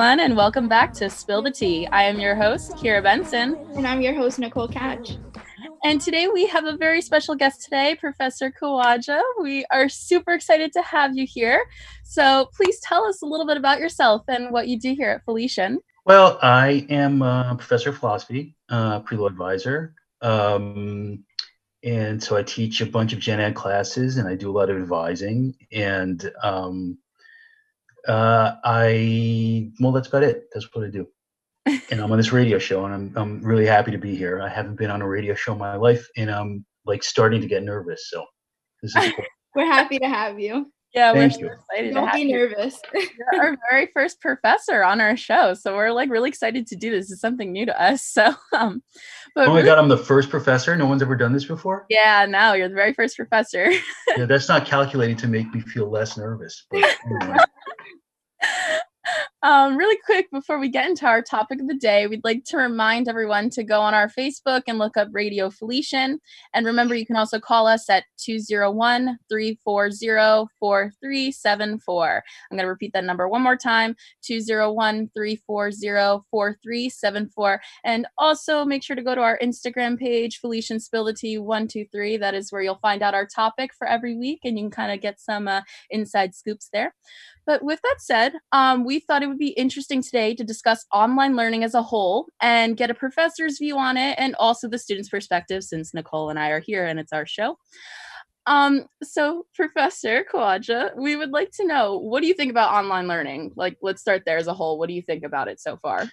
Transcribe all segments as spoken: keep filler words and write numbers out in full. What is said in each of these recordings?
everyone, and welcome back to Spill the Tea. I am your host, Kira Benson. And I'm your host, Nicole Catch. And today we have a very special guest today, Professor Khawaja. We are super excited to have you here. So please tell us a little bit about yourself and what you do here at Felician. Well, I am a professor of philosophy, uh, pre-law advisor. Um, and so I teach a bunch of gen ed classes and I do a lot of advising. And um, uh, I, well, that's about it. That's what I do. And I'm on this radio show and I'm, I'm really happy to be here. I haven't been on a radio show in my life and I'm like starting to get nervous. So this is cool. We're happy to have you. Yeah, Thank we're you. so excited Don't to have be you. nervous. You're our very first professor on our show, so we're like really excited to do this. It's something new to us. So, um, but Oh my really- God, I'm the first professor. No one's ever done this before. yeah, no, you're the very first professor. Yeah, that's not calculated to make me feel less nervous. But anyway. Um, really quick, before we get into our topic of the day, we'd like to remind everyone to go on our Facebook and look up Radio Felician. And remember, you can also call us at two oh one, three four zero, four three seven four. I'm going to repeat that number one more time, two oh one, three four zero, four three seven four. And also make sure to go to our Instagram page, Felician Spill the Tea one two three. That is where you'll find out our topic for every week, and you can kind of get some uh, inside scoops there. But with that said, um, we thought it would be interesting today to discuss online learning as a whole and get a professor's view on it and also the student's perspective, since Nicole and I are here and it's our show. Um, so Professor Khawaja, we would like to know, what do you think about online learning? Like, let's start there as a whole. What do you think about it so far?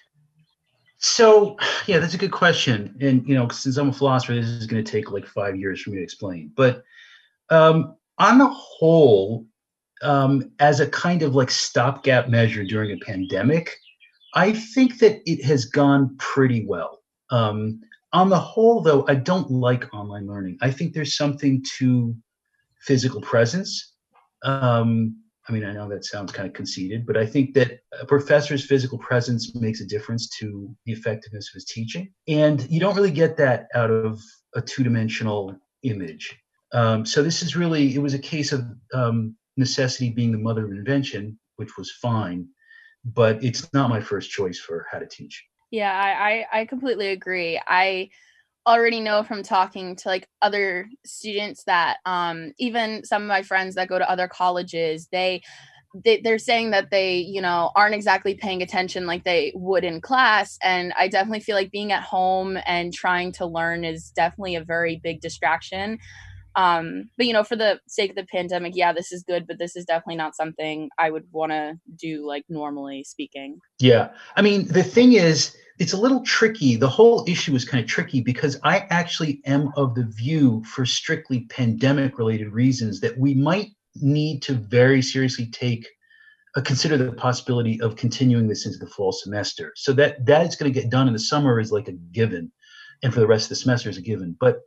So, yeah, that's a good question. And, you know, since I'm a philosopher, this is going to take like five years for me to explain. But um, on the whole, um, as a kind of like stopgap measure during a pandemic, I think that it has gone pretty well. Um, on the whole, though, I don't like online learning. I think there's something to physical presence. Um, I mean, I know that sounds kind of conceited, but I think that a professor's physical presence makes a difference to the effectiveness of his teaching. And you don't really get that out of a two-dimensional image. Um, so this is really, it was a case of um, necessity being the mother of invention, which was fine, but it's not my first choice for how to teach. Yeah, I, I, I completely agree. I already know from talking to like other students that um, even some of my friends that go to other colleges, they, they they're saying that they, you know, aren't exactly paying attention like they would in class. And I definitely feel like being at home and trying to learn is definitely a very big distraction. Um, but, you know, for the sake of the pandemic, yeah, this is good, but this is definitely not something I would want to do, like, normally speaking. Yeah. I mean, the thing is, it's a little tricky. The whole issue is kind of tricky because I actually am of the view, for strictly pandemic related reasons, that we might need to very seriously take uh, consider the possibility of continuing this into the fall semester. So that that is going to get done in the summer is like a given, and for the rest of the semester is a given. But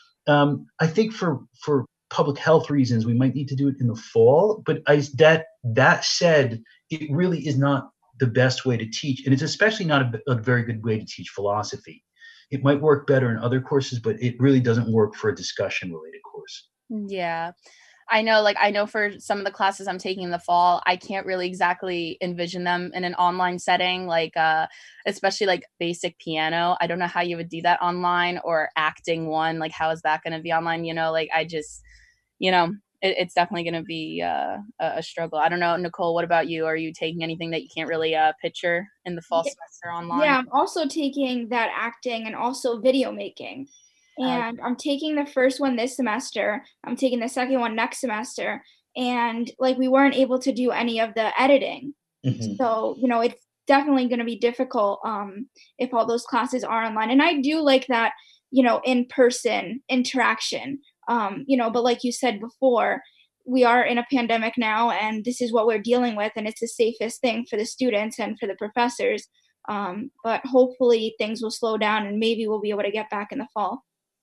Um, I think for for public health reasons, we might need to do it in the fall. But I, that that said, it really is not the best way to teach, and it's especially not a, a very good way to teach philosophy. It might work better in other courses, but it really doesn't work for a discussion-related course. Yeah. I know, like, I know for some of the classes I'm taking in the fall, I can't really exactly envision them in an online setting, like, uh, especially like basic piano. I don't know how you would do that online, or acting one. Like, how is that going to be online? You know, like, I just, you know, it, it's definitely going to be uh, a, a struggle. I don't know, Nicole, what about you? Are you taking anything that you can't really uh, picture in the fall Yeah. semester online? Yeah, I'm also taking that acting and also video making. And I'm taking the first one this semester. I'm taking the second one next semester. And like, we weren't able to do any of the editing. Mm-hmm. So, you know, it's definitely going to be difficult um, if all those classes are online. And I do like that, you know, in-person interaction, um, you know, but like you said before, we are in a pandemic now, and this is what we're dealing with, and it's the safest thing for the students and for the professors. Um, but hopefully things will slow down and maybe we'll be able to get back in the fall.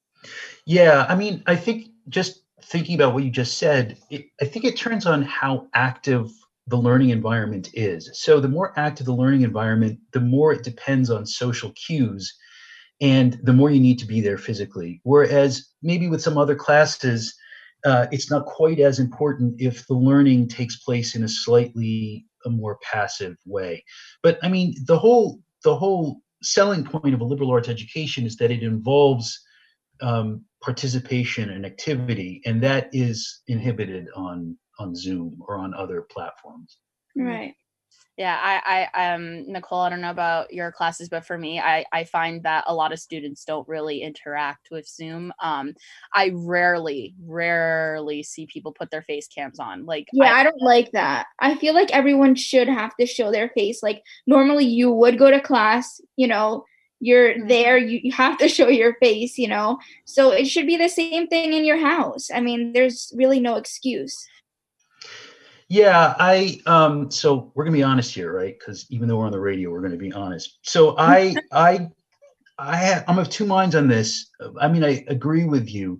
Yeah, I mean, I think just thinking about what you just said, it, I think it turns on how active the learning environment is. So the more active the learning environment, the more it depends on social cues, and the more you need to be there physically. Whereas maybe with some other classes, uh, it's not quite as important if the learning takes place in a slightly a more passive way. But I mean, the whole the whole selling point of a liberal arts education is that it involves um, participation and activity, and that is inhibited on on Zoom or on other platforms. Right. Yeah, I, I, um, Nicole, I don't know about your classes, but for me, I, I find that a lot of students don't really interact with Zoom. Um, I rarely, rarely see people put their face cams on. Like, Yeah, I, I don't like that. I feel like everyone should have to show their face. Like normally you would go to class, you know, you're Mhm. there, you, you have to show your face, you know. So it should be the same thing in your house. I mean, there's really no excuse. Yeah, I um so we're gonna be honest here, right? Because even though we're on the radio, we're gonna be honest. So I I I ha- I'm of two minds on this. I mean, I agree with you.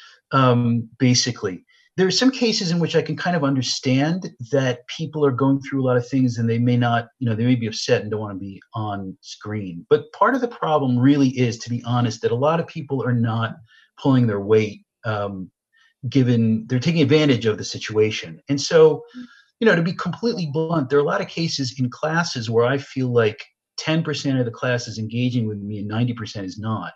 Um, basically, there are some cases in which I can kind of understand that people are going through a lot of things and they may not, you know, they may be upset and don't want to be on screen. But part of the problem really is, to be honest, that a lot of people are not pulling their weight. Um, given they're taking advantage of the situation. And so, you know, to be completely blunt, there are a lot of cases in classes where I feel like ten percent of the class is engaging with me and ninety percent is not.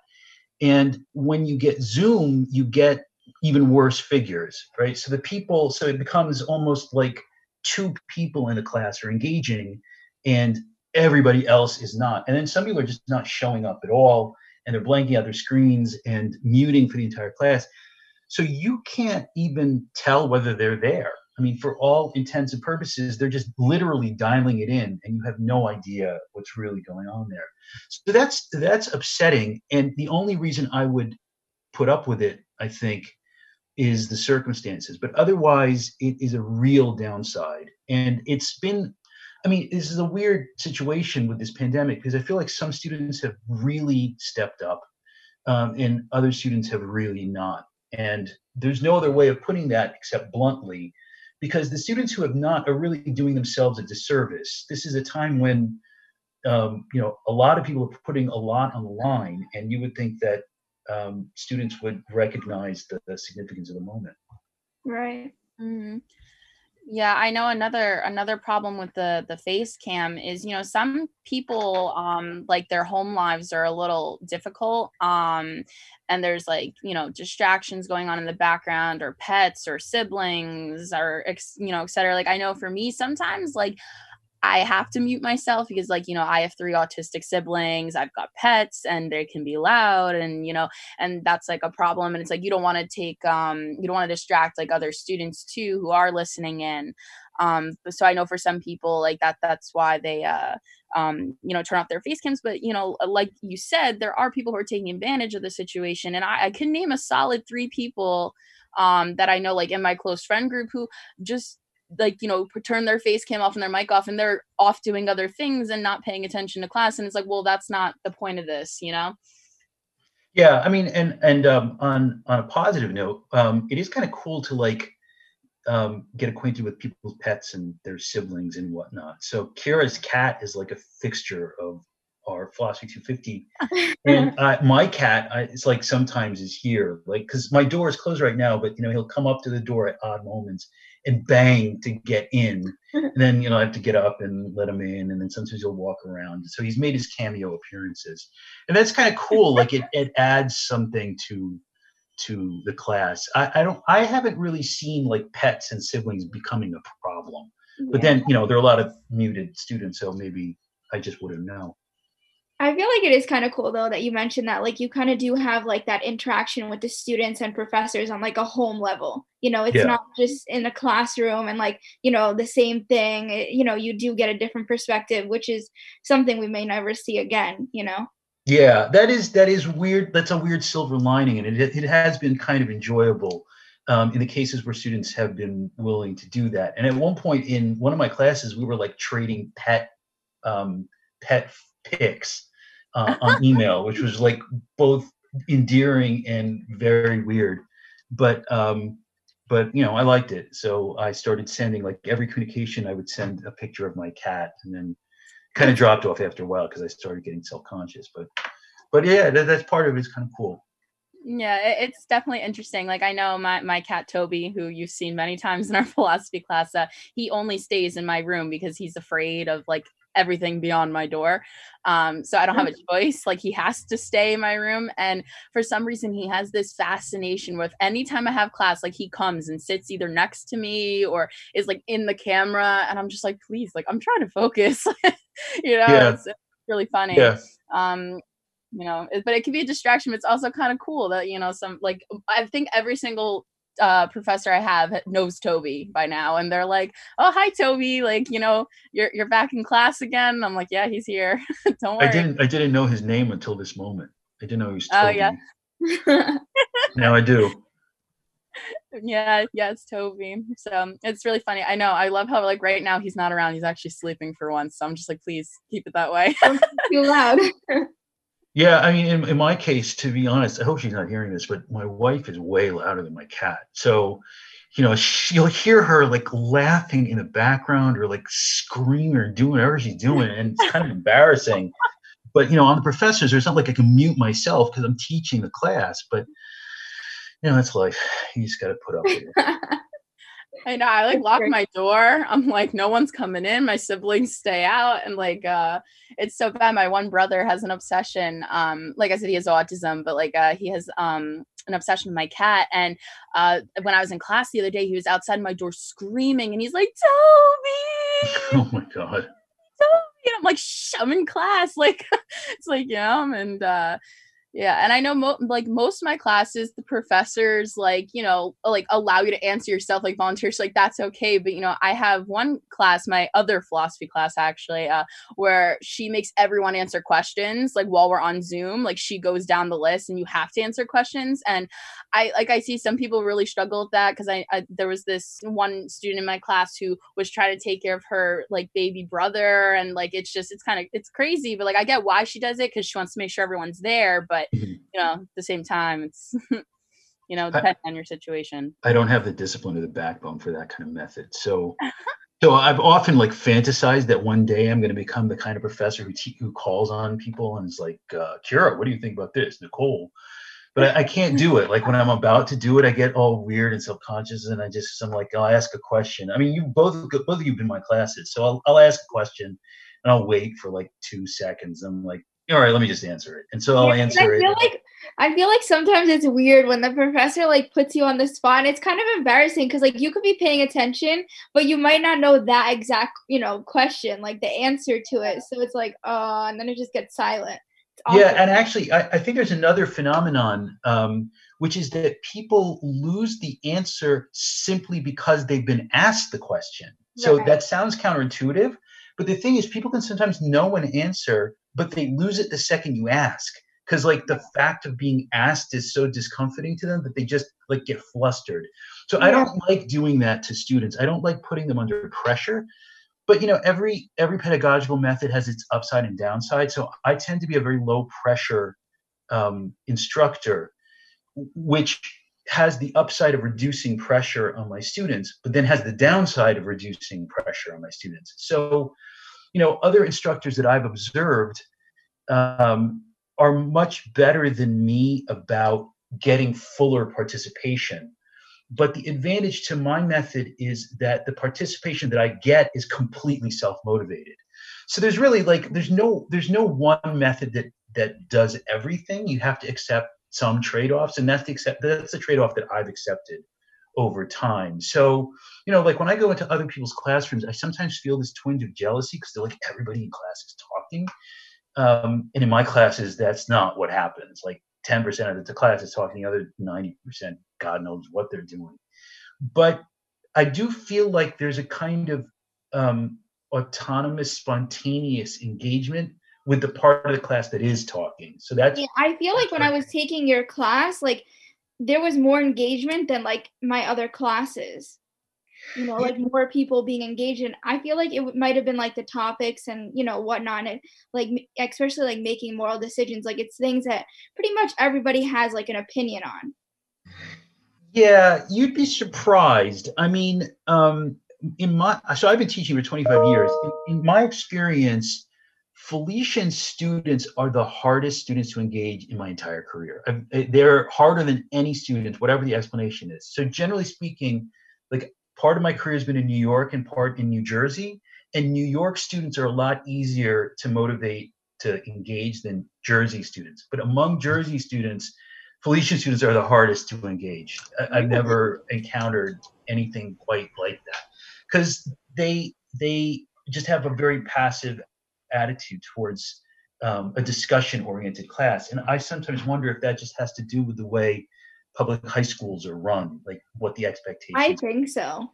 And when you get Zoom, you get even worse figures, right? So the people, so it becomes almost like two people in the class are engaging and everybody else is not. And then some people are just not showing up at all and they're blanking out their screens and muting for the entire class. So you can't even tell whether they're there. I mean, for all intents and purposes, they're just literally dialing it in, and you have no idea what's really going on there. So that's that's upsetting. And the only reason I would put up with it, I think, is the circumstances. But otherwise, it is a real downside. And it's been, I mean, this is a weird situation with this pandemic because I feel like some students have really stepped up, um, and other students have really not. And there's no other way of putting that except bluntly, because the students who have not are really doing themselves a disservice. This is a time when, um, you know, a lot of people are putting a lot on the line, and you would think that um, students would recognize the, the significance of the moment. Right. Mhm. Yeah, I know another another problem with the the face cam is, you know, some people um like their home lives are a little difficult, um and there's like, you know, distractions going on in the background, or pets or siblings or ex, you know, et cetera. Like I know for me sometimes, like I have to mute myself because, like, you know, I have three autistic siblings, I've got pets and they can be loud, and, you know, and that's like a problem. And it's like, you don't want to take, um, you don't want to distract like other students too who are listening in. Um, but so I know for some people like that, that's why they, uh, um, you know, turn off their face cams. But, you know, like you said, there are people who are taking advantage of the situation. And I, I can name a solid three people um, that I know, like in my close friend group, who just, like, you know, turn their face cam off and their mic off and they're off doing other things and not paying attention to class. And it's like, well, that's not the point of this, you know? Yeah, I mean, and and um, on on a positive note, um, it is kind of cool to like um, get acquainted with people's pets and their siblings and whatnot. So Kira's cat is like a fixture of our Philosophy two fifty. And uh, my cat, I, it's like sometimes is here, like because my door is closed right now, but you know he'll come up to the door at odd moments and bang to get in, and then you know I have to get up and let him in, and then sometimes he'll walk around. So he's made his cameo appearances, and that's kind of cool. Like it, it adds something to to the class. I, I don't, I haven't really seen like pets and siblings becoming a problem, but Yeah. then you know there are a lot of muted students, so maybe I just wouldn't know. I feel like it is kind of cool though that you mentioned that like you kind of do have like that interaction with the students and professors on like a home level. You know, it's Yeah. not just in the classroom and like, you know, the same thing. It- you know, you do get a different perspective, which is something we may never see again, you know. Yeah, that is that is weird. That's a weird silver lining, and it it has been kind of enjoyable um, in the cases where students have been willing to do that. And at one point in one of my classes, we were like trading pet um, pet pics uh, on email, which was like both endearing and very weird. But um, but you know, I liked it, so I started sending like every communication. I would send a picture of my cat, and then kind of dropped off after a while because I started getting self conscious. But but yeah, that, that's part of it is kind of cool. Yeah, it, it's definitely interesting. Like I know my my cat Toby, who you've seen many times in our philosophy class, uh, he only stays in my room because he's afraid of like everything beyond my door. Um, so I don't have a choice. Like he has to stay in my room. And for some reason, he has this fascination with anytime I have class, like he comes and sits either next to me or is like in the camera. And I'm just like, please, like I'm trying to focus. you know, Yeah, it's, it's really funny. yeah. Um, you know, it, but it can be a distraction, but it's also kind of cool that, you know, some like I think every single uh professor I have knows Toby by now, and they're like, oh hi Toby, like, you know, you're you're back in class again. I'm like, yeah, he's here. Don't I worry. didn't I didn't know his name until this moment. I didn't know he was Oh yeah. Toby. Now I do. Yeah, yeah, it's Toby. So it's really funny. I know. I love how like right now he's not around. He's actually sleeping for once. So I'm just like, please keep it that way. Don't be too loud. Yeah, I mean, in, in my case, to be honest, I hope she's not hearing this, but my wife is way louder than my cat. So, you know, she, you'll hear her like laughing in the background or like screaming or doing whatever she's doing, and it's kind of embarrassing. But you know, on the professors, there's not like I can mute myself because I'm teaching the class. But you know, that's life. You just got to put up with it. I know. I like That's lock great. my door. I'm like, no one's coming in. My siblings stay out, and like, uh, it's so bad. My one brother has an obsession. Um, like I said, he has autism, but like, uh, he has um an obsession with my cat. And uh, when I was in class the other day, he was outside my door screaming, and he's like, Toby, Oh my God. Toby. And I'm like, shh, I'm in class. Like, it's like, yeah, and uh, yeah, and I know mo- like most of my classes, the professors like, you know, like allow you to answer yourself like volunteers, like that's okay. But you know, I have one class, my other philosophy class actually, uh, where she makes everyone answer questions like while we're on Zoom. Like she goes down the list and you have to answer questions. And I like I see some people really struggle with that because I, I there was this one student in my class who was trying to take care of her like baby brother, and like it's just it's kind of it's crazy, but like I get why she does it because she wants to make sure everyone's there, but Mhm. you know, at the same time, it's you know, I, depending on your situation. I don't have the discipline or the backbone for that kind of method. So, so I've often like fantasized that one day I'm going to become the kind of professor who te- who calls on people and is like, uh, Kira, what do you think about this, Nicole? But I, I can't do it. Like when I'm about to do it, I get all weird and self-conscious, and I just I'm like, I'll ask a question. I mean, you both both of you've been in my classes, so I'll I'll ask a question, and I'll wait for like two seconds. I'm like, all right, let me just answer it, and so Yeah, I'll and I answer it. feel like I feel like sometimes it's weird when the professor like puts you on the spot. And it's kind of embarrassing because like you could be paying attention, but you might not know that exact, you know, question, like the answer to it. So it's like, uh, and then it just gets silent. It's Yeah, awkward. and actually, I, I think there's another phenomenon, um, which is that people lose the answer simply because they've been asked the question. So Right. that sounds counterintuitive, but the thing is, people can sometimes know an answer, but they lose it the second you ask. Because like the fact of being asked is so discomforting to them that they just like get flustered. So I Yeah. don't like doing that to students. I don't like putting them under pressure, but you know, every every pedagogical method has its upside and downside. So I tend to be a very low pressure um, instructor, which has the upside of reducing pressure on my students, but then has the downside of reducing pressure on my students. So you know, other instructors that I've observed um, are much better than me about getting fuller participation, but the advantage to my method is that the participation that I get is completely self-motivated. So there's really like there's no there's no one method that that does everything. You have to accept some trade-offs, and that's the accept that's the trade-off that I've accepted over time. So, you know, like when I go into other people's classrooms, I sometimes feel this twinge of jealousy because they're like everybody in class is talking. Um, and in my classes, that's not what happens. Like ten percent of the class is talking, the other ninety percent, God knows what they're doing. But I do feel like there's a kind of um, autonomous, spontaneous engagement with the part of the class that is talking. So that's Yeah, I feel like that's when what I was taking your class, like there was more engagement than like my other classes. You know, yeah, like more people being engaged in. I feel like it w- might have been like the topics and you know whatnot, and like m- especially like making moral decisions. Like it's things that pretty much everybody has like an opinion on. yeah, you'd be surprised. I mean, um, in my so I've been teaching for twenty-five years. In, in my experience, Felician students are the hardest students to engage in my entire career. I've, they're harder than any students, whatever the explanation is. So generally speaking, like part of my career has been in New York and part in New Jersey. And New York students are a lot easier to motivate to engage than Jersey students. But among Jersey students, Felician students are the hardest to engage. I, I've never encountered anything quite like that because they they just have a very passive attitude towards um, a discussion-oriented class. And I sometimes wonder if that just has to do with the way public high schools are run, like what the expectations I think so.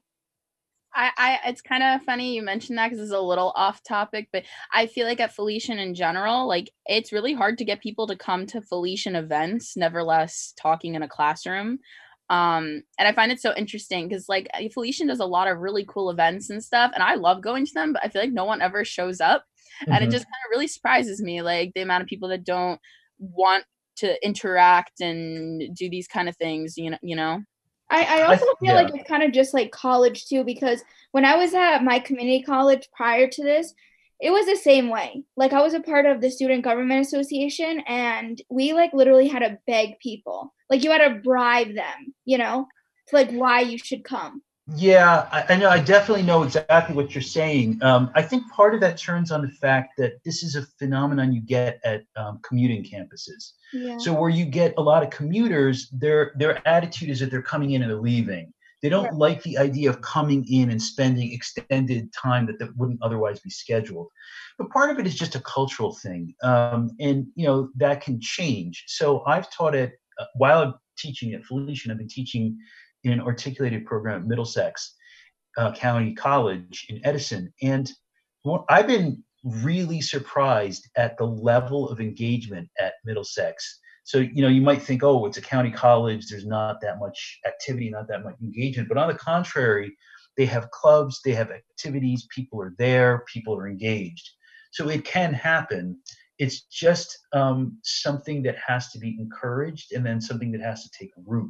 I, I it's kind of funny you mentioned that because it's a little off topic, but I feel like at Felician in general, like it's really hard to get people to come to Felician events, nevertheless talking in a classroom. Um, and I find it so interesting because like Felician does a lot of really cool events and stuff, and I love going to them, but I feel like no one ever shows up. And Mhm. it just kind of really surprises me, like the amount of people that don't want to interact and do these kind of things, you know, you know. I, I I- also feel yeah. like it's kind of just like college too, because when I was at my community college prior to this, it was the same way. Like I was a part of the Student Government Association, and we like literally had to beg people. Like you had to bribe them, you know, to like why you should come. Yeah, I, I know. I definitely know exactly what you're saying. Um, I think part of that turns on the fact that this is a phenomenon you get at um, commuting campuses. Yeah. So where you get a lot of commuters, their their attitude is that they're coming in and they're leaving. They don't Right. like the idea of coming in and spending extended time that, that wouldn't otherwise be scheduled. But part of it is just a cultural thing, um, and you know that can change. So I've taught it uh, while I'm teaching at Felician. I've been teaching in an articulated program at Middlesex uh, County College in Edison. And what, I've been really surprised at the level of engagement at Middlesex. So, you know, you might think, oh, it's a county college, there's not that much activity, not that much engagement. But on the contrary, they have clubs, they have activities, people are there, people are engaged. So it can happen. It's just um, something that has to be encouraged and then something that has to take root.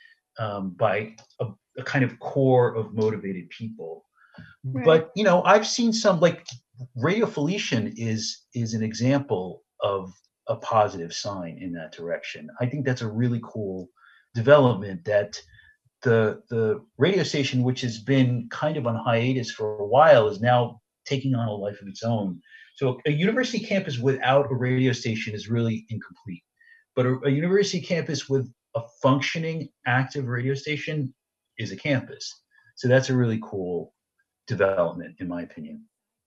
Um, by a, a kind of core of motivated people. Right. But you know, I've seen some like Radio Felician is is an example of a positive sign in that direction. I think that's a really cool development that the the radio station, which has been kind of on hiatus for a while, is now taking on a life of its own. So a university campus without a radio station is really incomplete. But a, a university campus with a functioning active radio station is a campus. So that's a really cool development, in my opinion.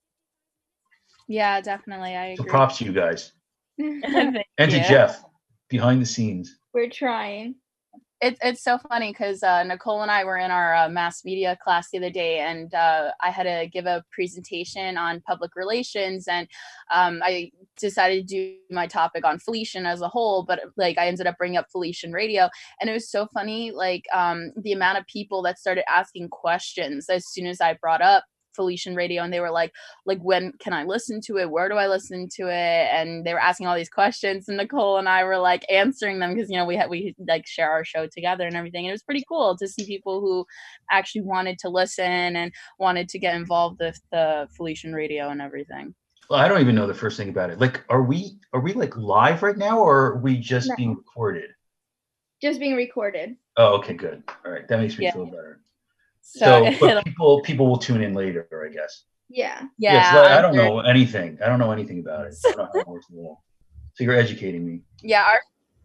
Yeah, definitely. I So agree. props to you guys. Thank And to you. Jeff, behind the scenes. We're trying. It's it's so funny because uh, Nicole and I were in our uh, mass media class the other day, and uh, I had to give a presentation on public relations, and um, I decided to do my topic on Felician as a whole, but like I ended up bringing up Felician Radio, and it was so funny, like um, the amount of people that started asking questions as soon as I brought up Felician Radio, and they were like, like, when can I listen to it? Where do I listen to it? And they were asking all these questions, and Nicole and I were like answering them because, you know, we had, we like share our show together and everything. And it was pretty cool to see people who actually wanted to listen and wanted to get involved with the Felician Radio and everything. Well, I don't even know the first thing about it. Like, are we are we like live right now, or are we just No. being recorded? Just being recorded. Oh, okay, good. All right, that makes me Yeah. feel better. So, So, it'll- but people people will tune in later, I guess. Yeah. yeah, Yes, I I'm don't sure. know anything. I don't know anything about it. I don't know how it works at all. So you're educating me. Yeah, our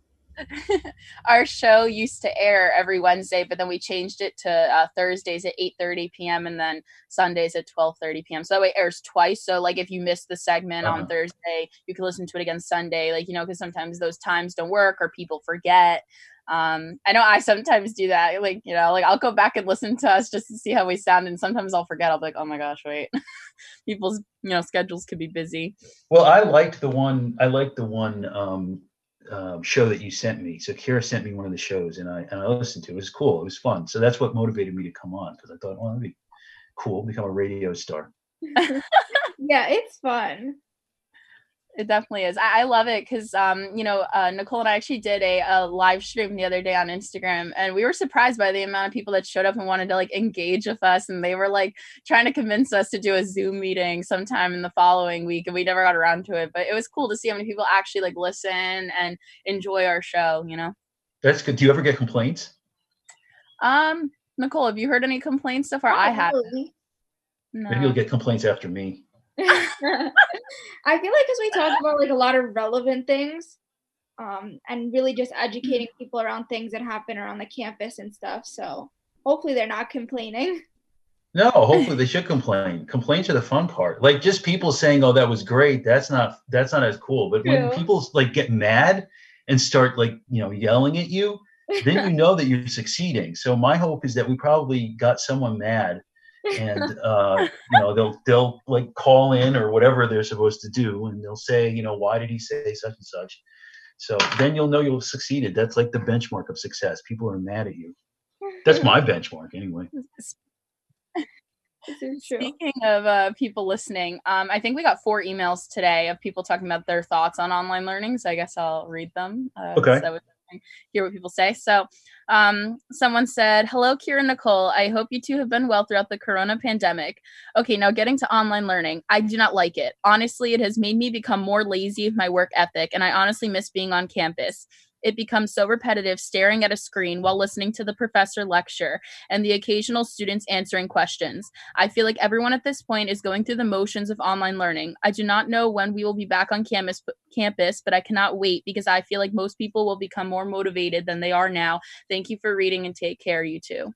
our show used to air every Wednesday, but then we changed it to uh, Thursdays at eight thirty p.m. and then Sundays at twelve thirty p.m. So that way it airs twice. So like if you missed the segment Uh-huh. on Thursday, you can listen to it again Sunday. Like, you know, because sometimes those times don't work or people forget. Um, I know I sometimes do that. Like, you know, like I'll go back and listen to us just to see how we sound, and sometimes I'll forget. I'll be like, oh my gosh, wait. People's, you know, schedules could be busy. Well, I liked the one. I liked the one um, um, show that you sent me. So Kira sent me one of the shows, and I and I listened to it. It was cool. It was fun. So that's what motivated me to come on, because I thought, well, that'd be cool, become a radio star. Yeah, it's fun. It definitely is. I, I love it because, um, you know, uh, Nicole and I actually did a, a live stream the other day on Instagram, and we were surprised by the amount of people that showed up and wanted to like engage with us. And they were like trying to convince us to do a Zoom meeting sometime in the following week, and we never got around to it. But it was cool to see how many people actually like listen and enjoy our show, you know? That's good. Do you ever get complaints? Um, Nicole, have you heard any complaints so far? Not I haven't. really. No. Maybe you'll get complaints after me. I feel like because we talk about like a lot of relevant things, um, and really just educating people around things that happen around the campus and stuff. So hopefully they're not complaining. No, hopefully they should complain. Complaints are the fun part. Like just people saying, "Oh, that was great." That's not that's not as cool. But when True. people like get mad and start like, you know, yelling at you, then you know that you're succeeding. So my hope is that we probably got someone mad, and uh, you know, they'll they'll like call in or whatever they're supposed to do, and they'll say, you know, why did he say such and such? So then you'll know you'll succeeded. That's like the benchmark of success. People are mad at you. That's my benchmark anyway. This is true. Speaking of uh, people listening, um, I think we got four emails today of people talking about their thoughts on online learning. So I guess I'll read them. Uh, Okay. So hear what people say. So um, someone said, hello, Kira and Nicole. I hope you two have been well throughout the corona pandemic. Okay, now getting to online learning. I do not like it. Honestly, it has made me become more lazy with my work ethic, and I honestly miss being on campus. It becomes so repetitive staring at a screen while listening to the professor lecture and the occasional students answering questions. I feel like everyone at this point is going through the motions of online learning. I do not know when we will be back on campus, campus, but I cannot wait because I feel like most people will become more motivated than they are now. Thank you for reading and take care, you two.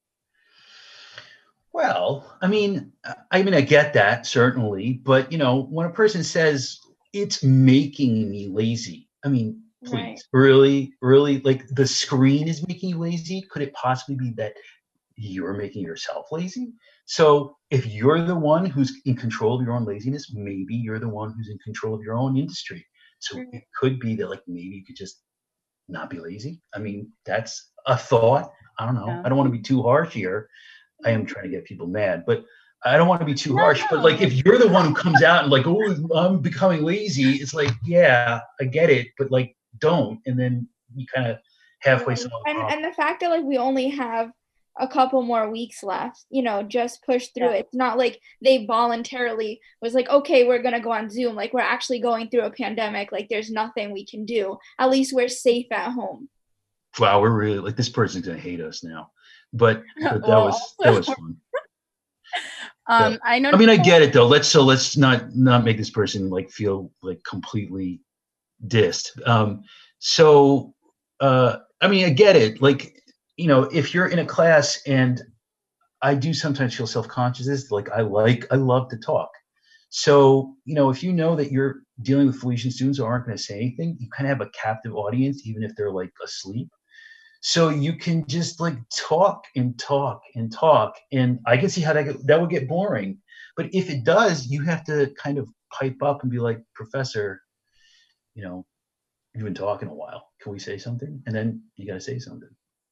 Well, I mean, I mean, I get that certainly, but you know, when a person says it's making me lazy, I mean, please, Right. really, really, like the screen is making you lazy? Could it possibly be that you're making yourself lazy? So if you're the one who's in control of your own laziness, maybe you're the one who's in control of your own industry. So Mhm. it could be that like maybe you could just not be lazy. I mean, that's a thought. I don't know. Yeah. I don't want to be too harsh here. I am trying to get people mad, but I don't want to be too No, harsh. But like, no. if you're the one who comes out and like, oh, I'm becoming lazy, it's like, yeah, I get it, but like, don't. And then you kind of halfway Right. solve the And problem. and the fact that like we only have a couple more weeks left, you know, just push through Yeah. it. It's not like they voluntarily was like, okay, we're gonna go on Zoom. Like we're actually going through a pandemic. Like there's nothing we can do. At least we're safe at home. Wow, we're really like this person's gonna hate us now, but but that Well, was that was fun. um, Yeah. I know. I mean, I get it though. Let's so let's not not make this person like feel like completely dissed. Um, so uh, I mean, I get it. Like, you know, if you're in a class, and I do sometimes feel self-conscious, is like I like I love to talk. So, you know, if you know that you're dealing with Felician students who aren't going to say anything, you kind of have a captive audience, even if they're like asleep. So you can just like talk and talk and talk, and I can see how that get, that would get boring. But if it does, you have to kind of pipe up and be like, Professor, you know, you've been talking a while. Can we say something? And then you got to say something.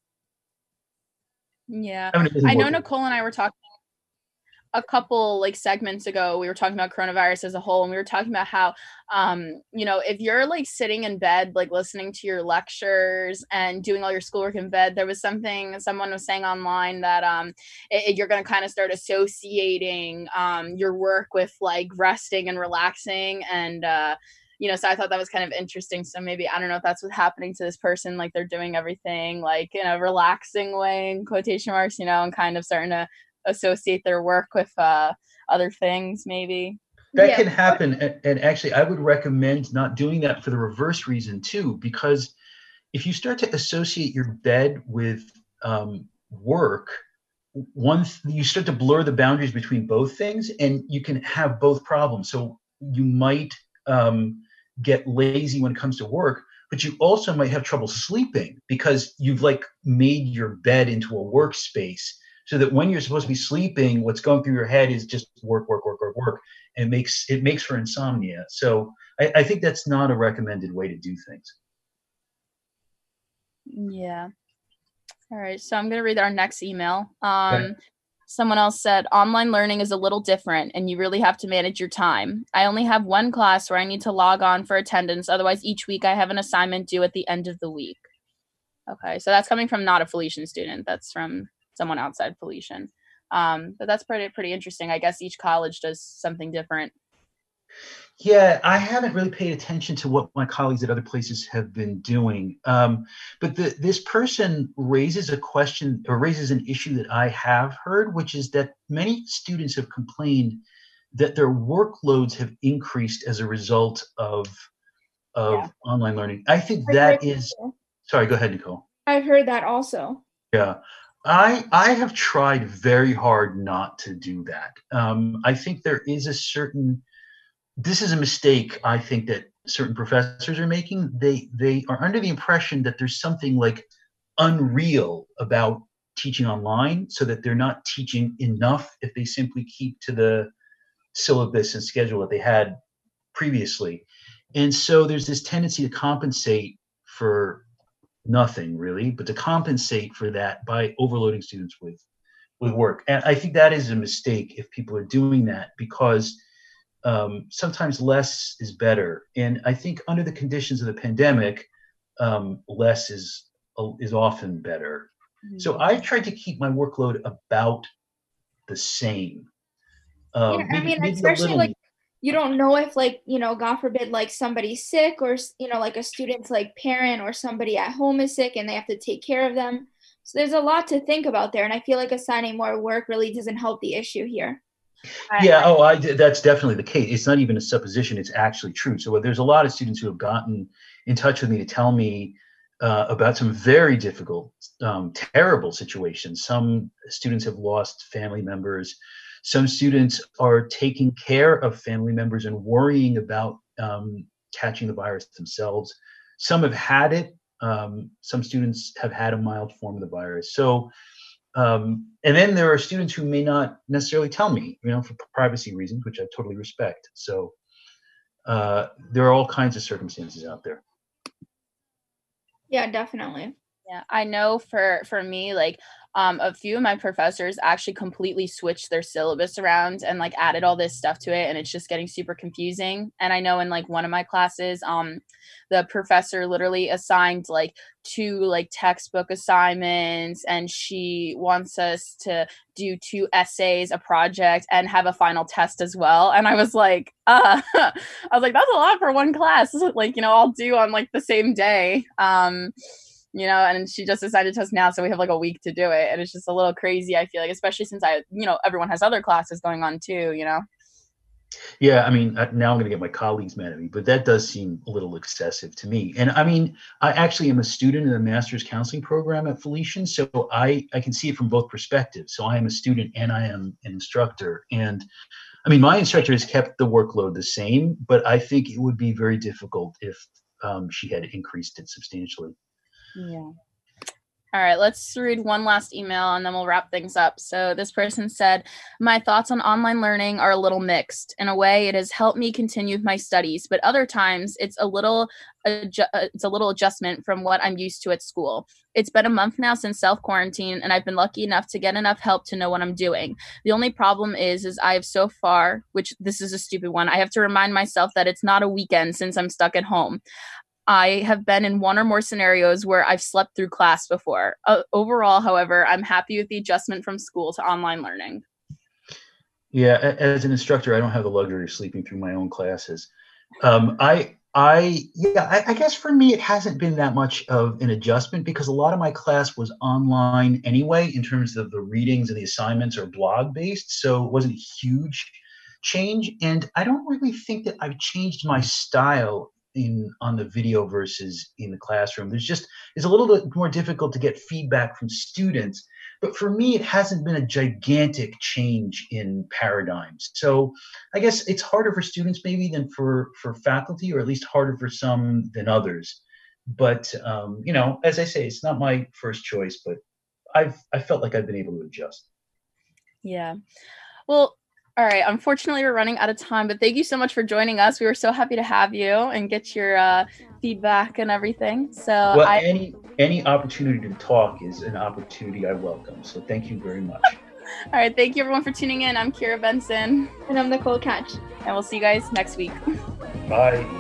Yeah. I mean, it doesn't I know work. Nicole and I were talking a couple like segments ago. We were talking about coronavirus as a whole, and we were talking about how um you know, if you're like sitting in bed like listening to your lectures and doing all your schoolwork in bed, there was something someone was saying online that um it, it- you're going to kind of start associating um your work with like resting and relaxing, and uh you know, so I thought that was kind of interesting. So maybe, I don't know if that's what's happening to this person, like they're doing everything like in a relaxing way, in quotation marks, you know, and kind of starting to associate their work with uh, other things, maybe. That Yeah. can happen. And, and actually, I would recommend not doing that for the reverse reason too, because if you start to associate your bed with um, work, one th- you start to blur the boundaries between both things, and you can have both problems. So you might um, get lazy when it comes to work, but you also might have trouble sleeping because you've like made your bed into a workspace, so that when you're supposed to be sleeping, what's going through your head is just work, work, work, work, work, and it makes it makes for insomnia. So I, I think that's not a recommended way to do things. Yeah. All right. So I'm going to read our next email. Um, Someone else said, online learning is a little different and you really have to manage your time. I only have one class where I need to log on for attendance. Otherwise, each week I have an assignment due at the end of the week. Okay, so that's coming from not a Felician student. That's from someone outside Felician. Um, but that's pretty pretty interesting. I guess each college does something different. Yeah, I haven't really paid attention to what my colleagues at other places have been doing. Um, but the, this person raises a question or raises an issue that I have heard, which is that many students have complained that their workloads have increased as a result of, of yeah. online learning. I think that is, sorry, go ahead, Nicole. I've heard that also. Yeah. I I have tried very hard not to do that. Um, I think there is a certain, this is a mistake I think that certain professors are making. They they are under the impression that there's something like unreal about teaching online, so that they're not teaching enough if they simply keep to the syllabus and schedule that they had previously. And so there's this tendency to compensate for nothing really, but to compensate for that by overloading students with with work. And I think that is a mistake if people are doing that, because um, sometimes less is better. And I think under the conditions of the pandemic, um, less is is often better. Mm-hmm. So I tried to keep my workload about the same. Um, yeah, I maybe, mean, maybe especially like, you don't know if, like, you know, God forbid, like somebody's sick, or, you know, like a student's like parent or somebody at home is sick and they have to take care of them. So there's a lot to think about there. And I feel like assigning more work really doesn't help the issue here. Yeah, oh, I, that's definitely the case. It's not even a supposition, it's actually true. So there's a lot of students who have gotten in touch with me to tell me uh, about some very difficult, um, terrible situations. Some students have lost family members. Some students are taking care of family members and worrying about um, catching the virus themselves. Some have had it. Um, some students have had a mild form of the virus. So, um, and then there are students who may not necessarily tell me, you know, for privacy reasons, which I totally respect. So uh, there are all kinds of circumstances out there. Yeah, definitely. Yeah, I know for for me, like um, a few of my professors actually completely switched their syllabus around and like added all this stuff to it, and it's just getting super confusing. And I know in like one of my classes, um, the professor literally assigned like two like textbook assignments, and she wants us to do two essays, a project, and have a final test as well. And I was like, uh, I was like, that's a lot for one class. Like, you know, I'll do on like the same day. Um, you know, and she just decided to test now, so we have like a week to do it, and it's just a little crazy, I feel like, especially since I, you know, everyone has other classes going on too, you know. Yeah, I mean, now I'm going to get my colleagues mad at me, but that does seem a little excessive to me. And I mean, I actually am a student in the master's counseling program at Felician, so I I can see it from both perspectives. So I am a student and I am an instructor, and I mean, my instructor has kept the workload the same, but I think it would be very difficult if um, she had increased it substantially. Yeah. All right, let's read one last email and then we'll wrap things up. So this person said, my thoughts on online learning are a little mixed. In a way, it has helped me continue with my studies, but other times it's a little adju- it's a little adjustment from what I'm used to at school. It's been a month now since self-quarantine, and I've been lucky enough to get enough help to know what I'm doing. The only problem is, is I have so far, which this is a stupid one, I have to remind myself that it's not a weekend since I'm stuck at home. I have been in one or more scenarios where I've slept through class before. Uh, overall, however, I'm happy with the adjustment from school to online learning. Yeah, as an instructor, I don't have the luxury of sleeping through my own classes. Um, I, I, yeah, I, I guess for me, it hasn't been that much of an adjustment because a lot of my class was online anyway, in terms of the readings and the assignments are blog based. So it wasn't a huge change. And I don't really think that I've changed my style in on the video versus in the classroom. There's just, it's a little bit more difficult to get feedback from students, but for me, it hasn't been a gigantic change in paradigms. So I guess it's harder for students maybe than for, for faculty, or at least harder for some than others. But, um, you know, as I say, it's not my first choice, but I've, I felt like I've been able to adjust. Yeah. Well, all right. Unfortunately, we're running out of time, but thank you so much for joining us. We were so happy to have you and get your uh, feedback and everything. So well, I, any any opportunity to talk is an opportunity I welcome. So thank you very much. All right. Thank you everyone for tuning in. I'm Kira Benson. And I'm Nicole Catch. And we'll see you guys next week. Bye.